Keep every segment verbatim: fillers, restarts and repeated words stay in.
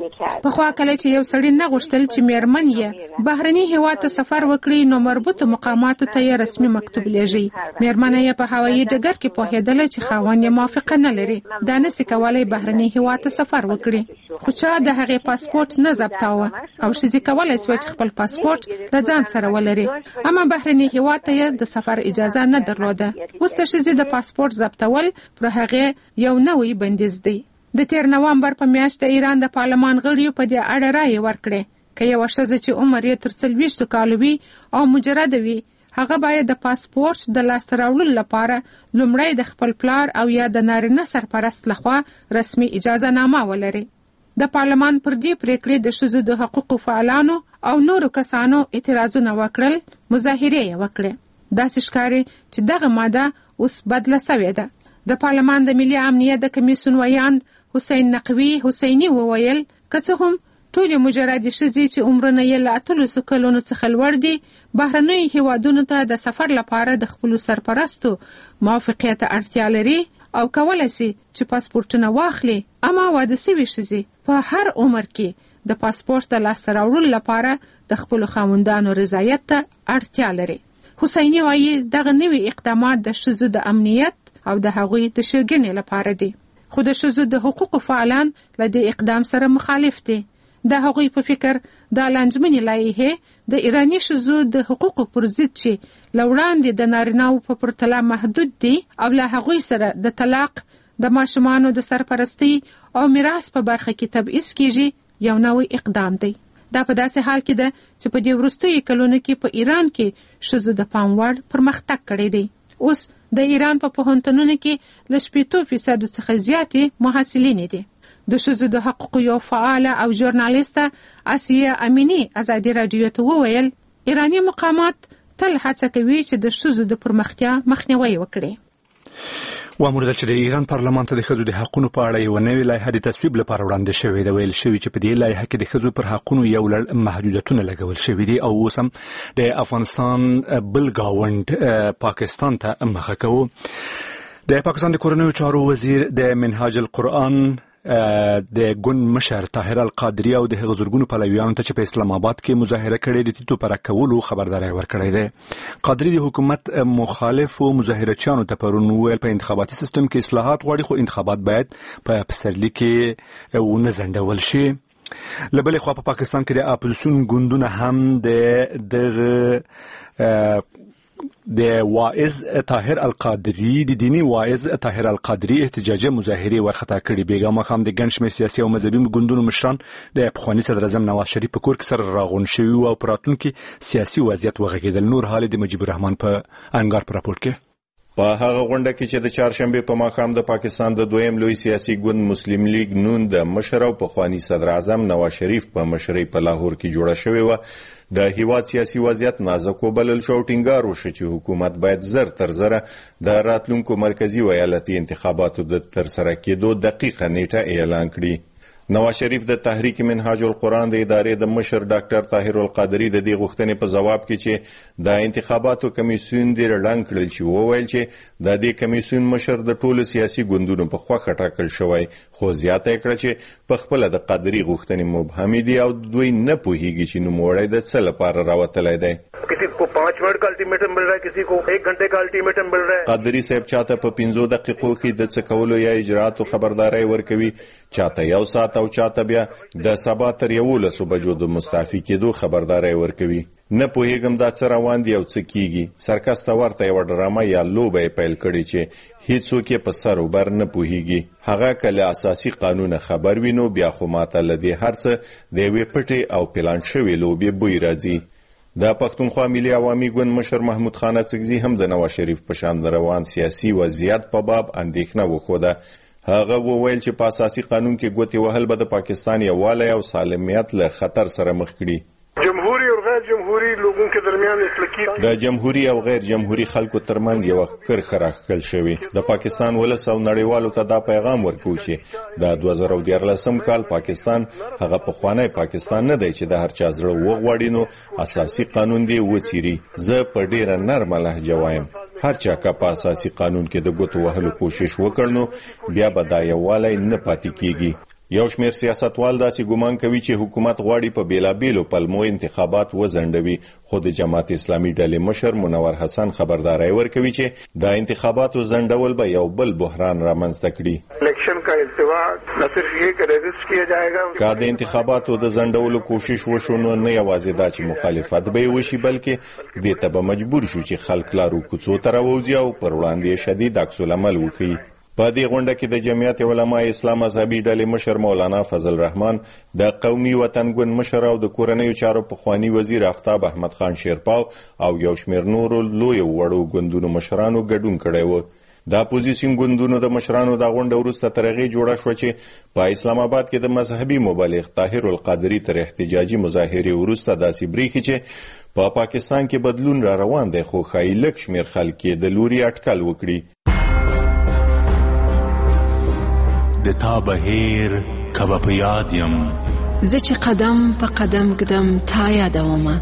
پخوا کله چې یو سړی نه غوښتل چې میرمن یې بهرني هیواد ته سفر وکړي نو مربوطو مقاماتو ته یې رسمي مکتوب لیږي. میرمن یې په هوایي ډګر کې پوهېدله چې خاوند یې موافقه نه لري، دا نشي کولی بهرني هیواد ته سفر وکړي. خو چا د هغې پاسپورت نه ضبطاوه او ښځې کولی سوه چې خپل پاسپورت له ځان سره ولري، اما بهرني هیواد ته یې د سفر اجازه نه درلوده. اوس د ښځې د پاسپورت ضبطول پر هغې یو نوی بندیز دی. د تیر نوامبر په میاشت د ایران د پارلمان غړیو په دې اړه رایې ورکړې که یوه ښځه چې عمر یې تر څلوېښتو کالو وي او مجرده وي، هغه باید د پاسپورت د لاسته راوړلو لپاره لومړی د خپل پلار او یا د نارینه سرپرست لخوا رسمي اجازه نامه ولري. د پارلمان پر دې پریکړې د ښځو د حقوقو فعالانو او نورو کسانو اعتراضونه وکړل، مظاهرې یې وکړې. داسې ښکاري چې دغه ماده اوس بدله سوې ده. د پارلمان د ملي امنیت د کمیسیون ویاند حسین نقوي حسیني وویل که څه هم ټولې مجردې ښځې چې عمرونه یې له اتلسو کلونو څخه لوړ دي بهرنیو هیوادونو ته د سفر لپاره د خپلو سرپرستو موافقې ته اړتیا لري او کولی سي چې پاسپورټونه واخلي، اما واده سوي ښځې په هر عمر کې د پاسپورت د لاسته راوړلو لپاره د خپلو خاوندانو رضایت ته اړتیا لري. حسیني وایي دغه نوي اقدامات د ښځو د امنیت او د هغوی د ښېګڼې لپاره دي، خو د ښځو د حقوقو فعالان له دې اقدام سره مخالف دي. د هغوی په فکر دا لانجمنې لایحې د ایراني ښځو د حقوقو پر ضد چې له وړاندې د نارینه‌وو په پرتله محدود دي او له هغوی سره د طلاق، د ماشومانو د سرپرستۍ او میراث په برخه کې تبعیض کیږي، یو نوی اقدام دی. دا په داسې حال کې ده چې په دې وروستیو کلونو کې په ایران کې ښځو د پام وړ پرمختګ کړی دی. اوس د ایران په پوهنتونونو کې له شپېتو فیصدو څخه زیاتې محصلینې دي. د ښځو د حقوقو یو فعاله او ژورنالیسته آسیه امینی ازادي راډیو ته وویل ایراني مقامات تل هڅه کوي چې د ښځو د پرمختیا مخنیوی وکړي. واموردل چې د ایران پارلمان ته د ښځو د حقونو په اړه یوه نوې لایحه د تصویب لپاره وړاندې شوې ده. ویل شوي چې په دې لایحه کې د ښځو پر حقونو یو لړ محدودیتونه لګول شوي دي او اوس هم د افغانستان بل ګاونډ پاکستان ته مخه کوو. د پاکستان د کورنیو چارو وزیر د منهاج القرآن د ګوند مشر طاهر القادري او د هغه زرګونو پلویانو ته چې په اسلام آباد کې مظاهره کړې د ټیټو پر کولو خبرداري ورکړې ده. قادري د حکومت مخالف او مظاهرچیانو ته پرون ویل په انتخاباتي سیستم کې اصلاحات غواړي خو انتخابات باید په پسرلي کې ونه ځنډول شي. له بلې خوا په پاکستان کې د اپوزیسیون ګوندونه هم د دغه د واعظ طاهر القادري د دینی واعظ طاهر القادري احتجاجي مظاهرې ورخطا کړي. بیګا مخام د ګڼ شمېر سیاسي او مذهبي ګوندونو مشران د پخواني صدر اعظم نواز شریف په کور کې سره راغونډ شوي او په راتلونکي سیاسي وضعیت وغږېدل. نور حال د مجيب الرحمن په انګار په راپورټ کې. په هغه غونډه کې چې د چهارشنبه په ماښام د پاکستان د دویم لوی سیاسي ګوند مسلم لیگ نون د مشر او پخوانی صدر اعظم نواز شریف په مشرۍ په لاهور کې جوړه شوې و، د هیواد سیاسي وضعیت نازک وبلل شو. ټینګار وشو چې حکومت باید زر تر زره د راتلونکو مرکزی ویالتي انتخاباتو د ترسره کېدو دقیقه نیټه اعلان کړي. نواز شریف د تحریک منهاج القرآن د ادارې د مشر ډاکټر طاهر القادري د دې غوښتنې په ځواب کې چې د انتخاباتو کمیسیون دی رړنګ کړل چې وویل چې د دې کمیسیون مشر د ټولو سیاسي ګوندونو په خوښه ټاکل شوی، خو زیاته کړه چې په خپل د قادري غوښتنې مبهمې دي او دوی نه پوهیږي چې نوموړی د څه لپاره راوتلی دی. کسی کو پانچ منٹ کا الټیمیټم مل رہا ہے، کسی کو ایک گھنٹے کا الټیمیټم مل رہا ہے. قادري صاحب چاته په پنځو دقیقو کې د څه کولو یا اجراتو خبرداري ورکوي، چاته یو ساعت او چاته بیا د سبا تر یولسو بجو د مستعفي کېدو خبرداري ورکوي. نه پوهیږم دا څه روان دي او څه کیږي. سرکس ته ورته یو ډرامه یا لوبه پیل کړي چې هیڅوک یې په سر وبر نه پوهیږي. هغه کله اساسي قانون خبر وینو بیا خو ماته لدی هرڅه د یوې پټې او پلان شوې لوبې بوی راځي. د پښتونخوا ملي عوامي ګوند مشر محمود خان اڅکزي هم د نواز شریف په شان روان سیاسي وضعیت په باب اندېښنه وښوده. هغه وویل چې په اساسي قانون کې ګوتې وهل به د پاکستان یووالی او سالمیت له خطر سره مخ کړي. جمهوری اور غیر جمهوری لوگوں کے درمیان ایک لکیر د جمهوری او غیر جمهوری خلکو ترمنځ یو کرښه راښکل شوې. د پاکستان ولس او نړیوالو ته دا پیغام ورکوي چې د دوه زره دیارلسم کال پاکستان هغه پخوانی پاکستان نه دی چې د هر چا زړه وغواړي نو اساسي قانون دی وڅیري. زه په ډیره نرمه لهجه وایم هر چا که په اساسي قانون کې د ګوتو وهلو کوشش وکړ نو بیا به دا یووالی نه پاتې کیږي. یو شمېر سیاستوال داسې ګومان کوي چې حکومت غواړي په بیلابیلو پلمو انتخابات وځنډوي، خو د جماعت اسلامي ډلې مشر منور حسن خبرداري ورکوي چې د انتخاباتو ځنډول به یو بل بحران رامنځته کړي. الیکشن کا التوا نہ صرف یہ کہ رجسٹر کیا جائے گا، که د انتخاباتو د ځنډولو کوشش وشو نو نه یوازې دا چې مخالفت به وشي، بلکې دې ته به مجبور شو چې خلک لارو کوڅو ته راوځي او پر وړاندې شدید عکس العمل وکړي. په دې غونډه کې د جمعیت علماء اسلام مذهبي ډلې مشر مولانا فضل رحمان، د قومي وطن ګوند مشر او د کورنیو چارو پخوانی وزیر آفتاب احمد خان شیرپاو او یو شمېر نورو لوی وړو ګوندونو مشرانو ګډون کړی و. د اپوزیسیون ګوندونو د مشرانو د غونډه وروسته تر هغې جوړه شوه چې په اسلام آباد کې د مذهبي مبلغ طاهر القادري تر احتجاجي مظاهرې وروسته داسې بریښي چې په پاکستان کې بدلون را روان دی، خو ښایي لږ شمېر خلک یې د لوري اټکل وکړي. د تا بهیر کبه په یاد یم، زه چې قدم په قدم ږدم تا یادومه.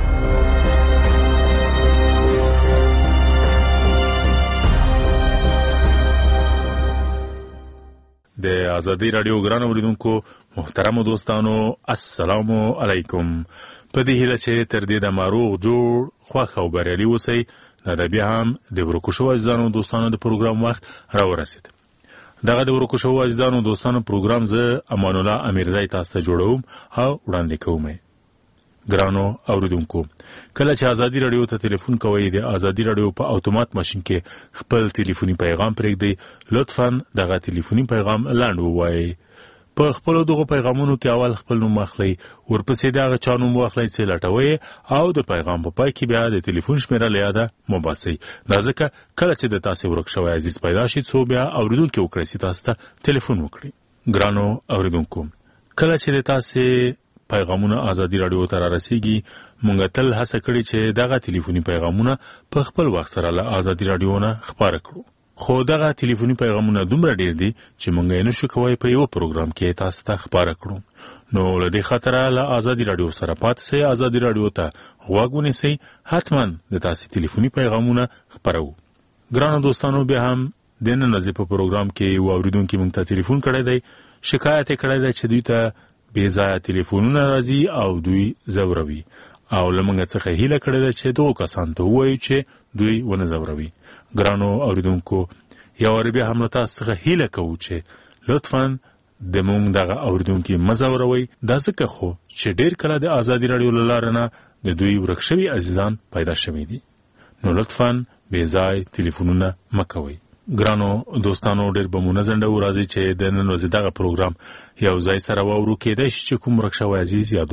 د آزادی رادیو ګران اوریدونکو محترمو دوستانو السلام علیکم. په دې هیله چې تر دې د ماروغ جوړ خوښ او بریالي اوسئ. دا بیا هم د ورکو شوو عزیزانو دوستانو د پروګرام وخت راورسید. دغه د ورکو شوو عزیزانو دوستانو پروګرام زه امان الله امیرزی تاسو ته جوړوم او وړاندې کوم. ګرانو اوریدونکو، کله چې آزادی رادیو ته ټلیفون کوئ د آزادی رادیو په اتومات ماشین کې خپل ټلیفوني پیغام پرېږدئ. لطفاً دغه ټلیفوني پیغام لاندې ووایئ. په خپل دغه پیغامونو کې اول خپل نوم واخلئ، ورپسې دغه چا نوم واخلئ چې لټوئ او د پیغام په پای کې بیا د ټلیفون شمیره له یاده مو باسئ. دا ځکه کله چې د تاسې ورک شوی عزیز پیدا شي څو بیا اورېدونکي وکړئ چې تاسو ته ټلیفون وکړي. ګرانو اوریدونکو، کله چې د تاسې پیغامونه آزادی رادیو ته رارسیږي، مونږ تل هڅه کړې چې دغه ټلیفوني پیغامونه په خپل وخت سره له آزادی رادیو نه خپاره کړو. خو دغه ټلیفوني پیغامونه دومره ډیر دي چې مونږ یې نشو کولی په یو پروګرام کې تاسو ته خپاره کړو. نو له دې خاطره له آزادی رادیو سره پاتې سئ، آزادی رادیو ته غوږ ونیسئ، حتما د تاسې ټلیفوني پیغامونه خپروو. ګرانو دوستانو، بیا هم د نن ورځې په پروګرام کې یو اورېدونکي مونږ ته ټلیفون کړی دی. شکایت یې کړی دی چې دوی ته بې ځایه ټلیفونونه راځي او دوی ځوروي، او له موږ څخه هیله کړې ده چې دغو کسانو ته ووایو چې دوی ونه ځوروي. ګرانو اوریدونکو، یو وار بیا هم له تاسو څخه هیله کوو چې لطفاً د موږ دغه اوریدونکي مه ځوروئ. دا ځکه خو چې ډېر کله د آزادي راډیو له لارې نه د دوی ورک شوي عزیزان پیدا شوي دي. نو لطفاً بې ځای ټلیفونونه مه کوئ. ګرانو دوستانو، ډېر به مو نه ځنډوو، راځئ چې د نن ورځې دغه پروګرام یو ځای سره واورو. کېدای شي چې کوم ورک شوی عزیز یا